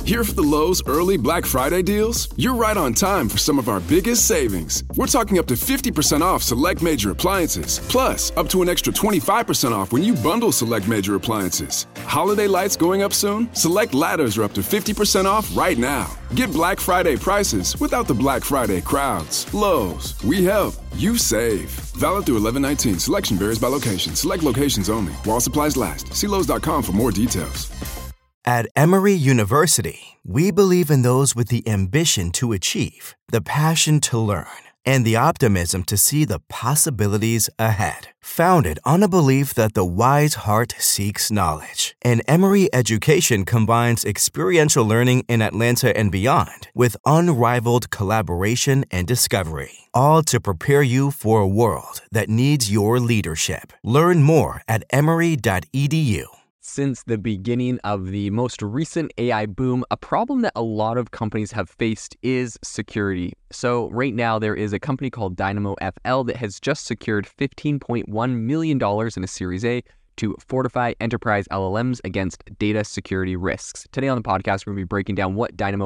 Here for the Lowe's early Black Friday deals? You're right on time for some of our biggest savings. We're talking up to 50% off select major appliances, plus up to an extra 25% off when you bundle select major appliances. Holiday lights going up soon? Select ladders are up to 50% off right now. Get Black Friday prices without the Black Friday crowds. Lowe's, we help, you save. Valid through 11/19. Selection varies by location. Select locations only. While supplies last. See Lowes.com for more details. At Emory University, we believe in those with the ambition to achieve, the passion to learn, and the optimism to see the possibilities ahead. Founded on a belief that the wise heart seeks knowledge, and Emory education combines experiential learning in Atlanta and beyond with unrivaled collaboration and discovery, all to prepare you for a world that needs your leadership. Learn more at emory.edu. Since the beginning of the most recent AI boom, a problem that a lot of companies have faced is security. So right now there is a company called Dynamo FL that has just secured $15.1 million in a Series A to fortify enterprise LLMs against data security risks. Today on the podcast, we're going to be breaking down what Dynamo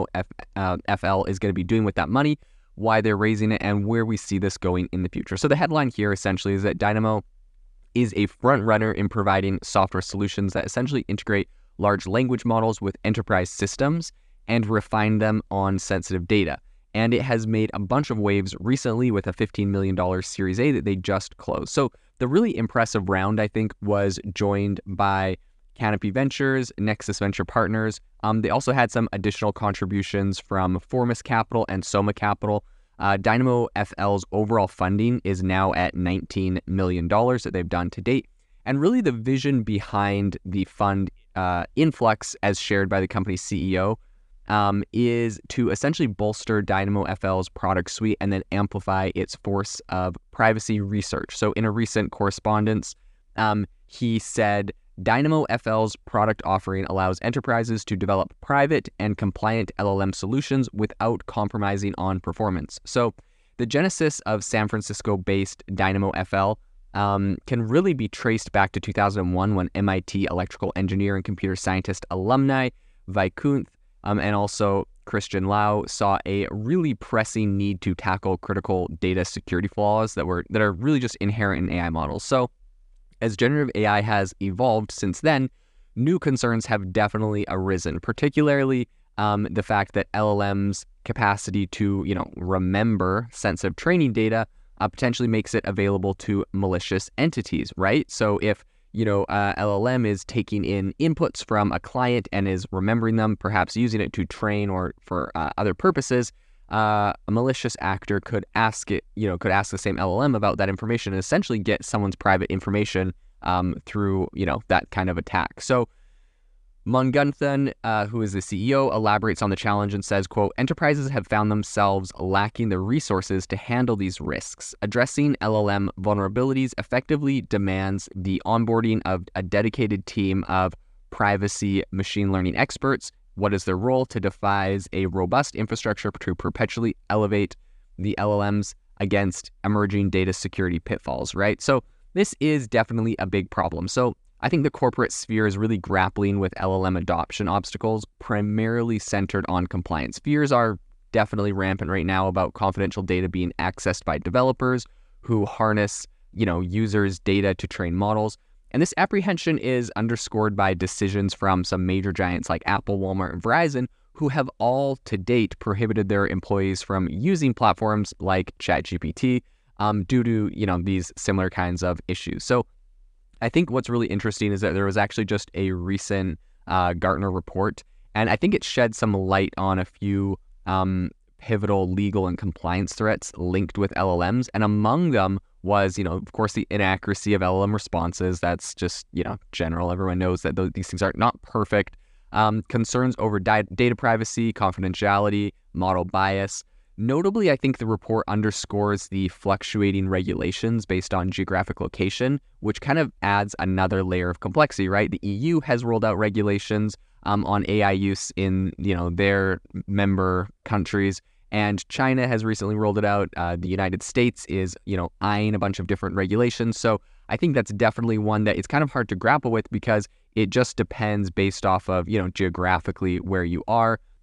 FL is going to be doing with that money, why they're raising it, and where we see this going in the future. So the headline here essentially is that Dynamo is a front runner in providing software solutions that essentially integrate large language models with enterprise systems and refine them on sensitive data. And it has made a bunch of waves recently with a $15 million Series A that they just closed. So the really impressive round, I think, was joined by Canopy Ventures, Nexus Venture Partners. They also had some additional contributions from Formus Capital and Soma Capital. Dynamo FL's overall funding is now at $19 million that they've done to date. And really the vision behind the fund influx, as shared by the company's CEO, is to essentially bolster Dynamo FL's product suite and then amplify its force of privacy research. So in a recent correspondence, he said, Dynamo FL's product offering allows enterprises to develop private and compliant LLM solutions without compromising on performance. So the genesis of San Francisco-based Dynamo FL can really be traced back to 2001 when MIT electrical engineer and computer scientist alumni Vaikunth and also Christian Lau saw a really pressing need to tackle critical data security flaws that are really just inherent in AI models. So as generative AI has evolved since then, new concerns have definitely arisen, particularly the fact that LLM's capacity to, remember sensitive training data potentially makes it available to malicious entities, right? So if, LLM is taking in inputs from a client and is remembering them, perhaps using it to train or for other purposes, a malicious actor could ask the same LLM about that information and essentially get someone's private information through, that kind of attack. So Mugunthan, who is the CEO, elaborates on the challenge and says, quote, enterprises have found themselves lacking the resources to handle these risks. Addressing LLM vulnerabilities effectively demands the onboarding of a dedicated team of privacy machine learning experts. What is their role? To devise a robust infrastructure to perpetually elevate the LLMs against emerging data security pitfalls, right? So this is definitely a big problem. So I think the corporate sphere is really grappling with LLM adoption obstacles, primarily centered on compliance. Fears are definitely rampant right now about confidential data being accessed by developers who harness, users' data to train models. And this apprehension is underscored by decisions from some major giants like Apple, Walmart, and Verizon, who have all to date prohibited their employees from using platforms like ChatGPT due to, these similar kinds of issues. So I think what's really interesting is that there was actually just a recent Gartner report, and I think it shed some light on a few pivotal legal and compliance threats linked with LLMs. And among them was, of course, the inaccuracy of LLM responses. That's just, general. Everyone knows that these things are not perfect. Concerns over data privacy, confidentiality, model bias. Notably, I think the report underscores the fluctuating regulations based on geographic location, which kind of adds another layer of complexity, right? The EU has rolled out regulations on AI use in, their member countries, and China has recently rolled it out. The United States is, eyeing a bunch of different regulations. So I think that's definitely one that it's kind of hard to grapple with because it just depends based off of, geographically where you are.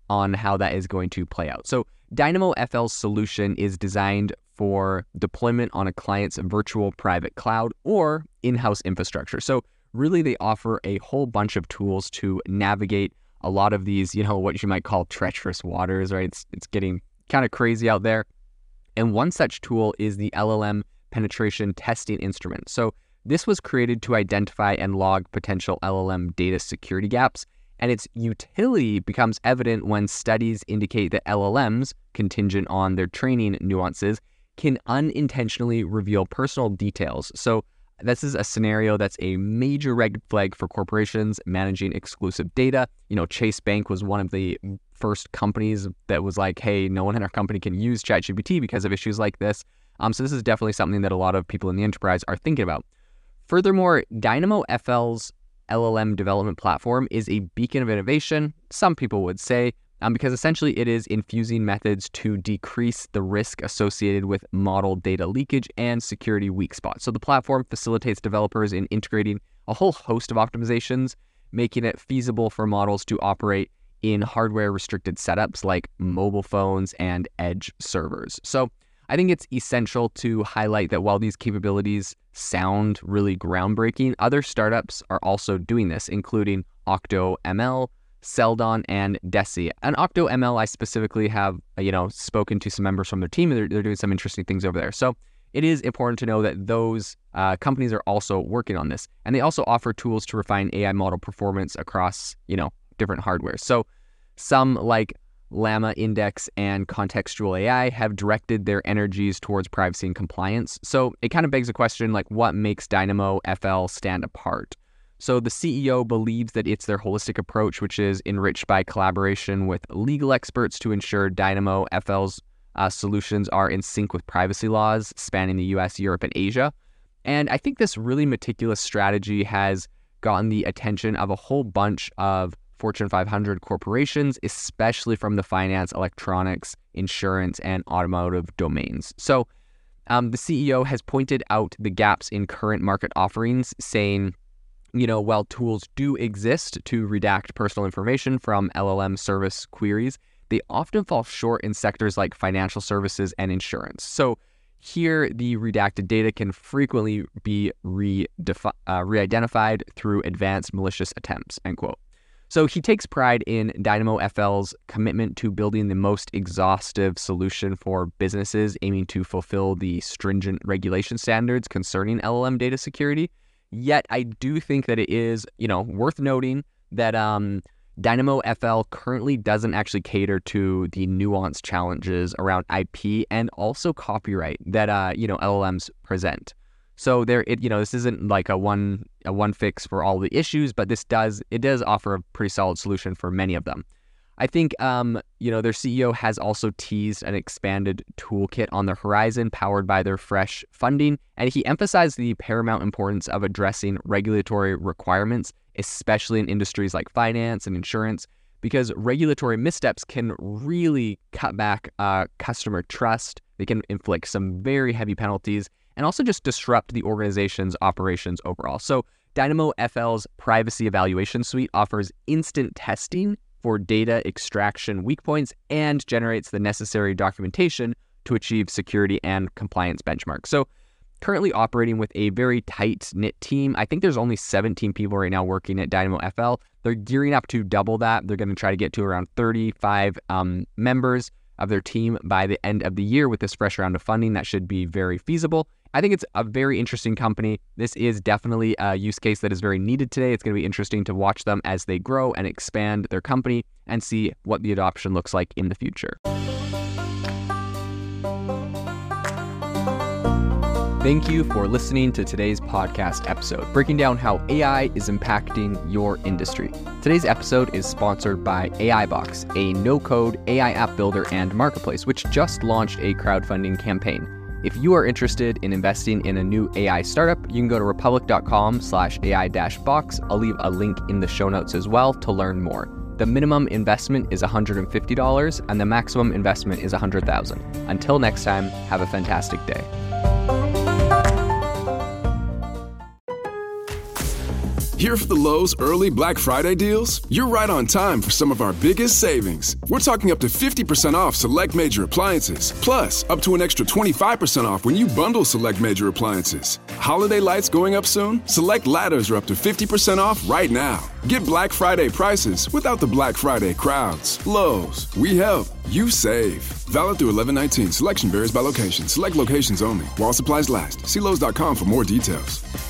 on how that is going to play out. So DynamoFL's solution is designed for deployment on a client's virtual private cloud or in-house infrastructure. So really they offer a whole bunch of tools to navigate a lot of these, what you might call treacherous waters, right? It's getting kind of crazy out there. And one such tool is the LLM penetration testing instrument. So this was created to identify and log potential LLM data security gaps, and its utility becomes evident when studies indicate that LLMs, contingent on their training nuances, can unintentionally reveal personal details. So this is a scenario that's a major red flag for corporations managing exclusive data. Chase Bank was one of the first companies that was like, hey, no one in our company can use ChatGPT because of issues like this. So this is definitely something that a lot of people in the enterprise are thinking about. Furthermore, DynamoFL's LLM development platform is a beacon of innovation, some people would say, because essentially it is infusing methods to decrease the risk associated with model data leakage and security weak spots. So the platform facilitates developers in integrating a whole host of optimizations, making it feasible for models to operate in hardware-restricted setups like mobile phones and edge servers. So I think it's essential to highlight that while these capabilities sound really groundbreaking, other startups are also doing this, including OctoML, Celdon, and Deci. And OctoML, I specifically have, spoken to some members from their team, and they're doing some interesting things over there. So it is important to know that those companies are also working on this. And they also offer tools to refine AI model performance across, different hardware. So some like Llama Index and Contextual AI have directed their energies towards privacy and compliance. So it kind of begs the question, like, what makes DynamoFL stand apart? So the CEO believes that it's their holistic approach, which is enriched by collaboration with legal experts to ensure DynamoFL's solutions are in sync with privacy laws spanning the US, Europe, and Asia. And I think this really meticulous strategy has gotten the attention of a whole bunch of Fortune 500 corporations, especially from the finance, electronics, insurance, and automotive domains. So the CEO has pointed out the gaps in current market offerings, saying, while tools do exist to redact personal information from LLM service queries, they often fall short in sectors like financial services and insurance. So here, the redacted data can frequently be re-identified through advanced malicious attempts, end quote. So he takes pride in DynamoFL's commitment to building the most exhaustive solution for businesses aiming to fulfill the stringent regulation standards concerning LLM data security. Yet I do think that it is, worth noting that DynamoFL currently doesn't actually cater to the nuanced challenges around IP and also copyright that LLMs present. So this isn't like a one fix for all the issues, but it does offer a pretty solid solution for many of them. I think their CEO has also teased an expanded toolkit on the horizon powered by their fresh funding, and he emphasized the paramount importance of addressing regulatory requirements, especially in industries like finance and insurance, because regulatory missteps can really cut back customer trust. They can inflict some very heavy penalties and also just disrupt the organization's operations overall. So DynamoFL's Privacy Evaluation Suite offers instant testing for data extraction weak points and generates the necessary documentation to achieve security and compliance benchmarks. So currently operating with a very tight-knit team. I think there's only 17 people right now working at DynamoFL. They're gearing up to double that. They're going to try to get to around 35 members of their team by the end of the year with this fresh round of funding. That should be very feasible. I think it's a very interesting company. This is definitely a use case that is very needed today. It's going to be interesting to watch them as they grow and expand their company and see what the adoption looks like in the future. Thank you for listening to today's podcast episode, breaking down how AI is impacting your industry. Today's episode is sponsored by AIbox, a no-code AI app builder and marketplace, which just launched a crowdfunding campaign. If you are interested in investing in a new AI startup, you can go to republic.com/AI-box. I'll leave a link in the show notes as well to learn more. The minimum investment is $150 and the maximum investment is $100,000. Until next time, have a fantastic day. Here for the Lowe's early Black Friday deals? You're right on time for some of our biggest savings. We're talking up to 50% off select major appliances, plus up to an extra 25% off when you bundle select major appliances. Holiday lights going up soon? Select ladders are up to 50% off right now. Get Black Friday prices without the Black Friday crowds. Lowe's, we help, you save. Valid through 11/19. Selection varies by location. Select locations only. While supplies last. See Lowe's.com for more details.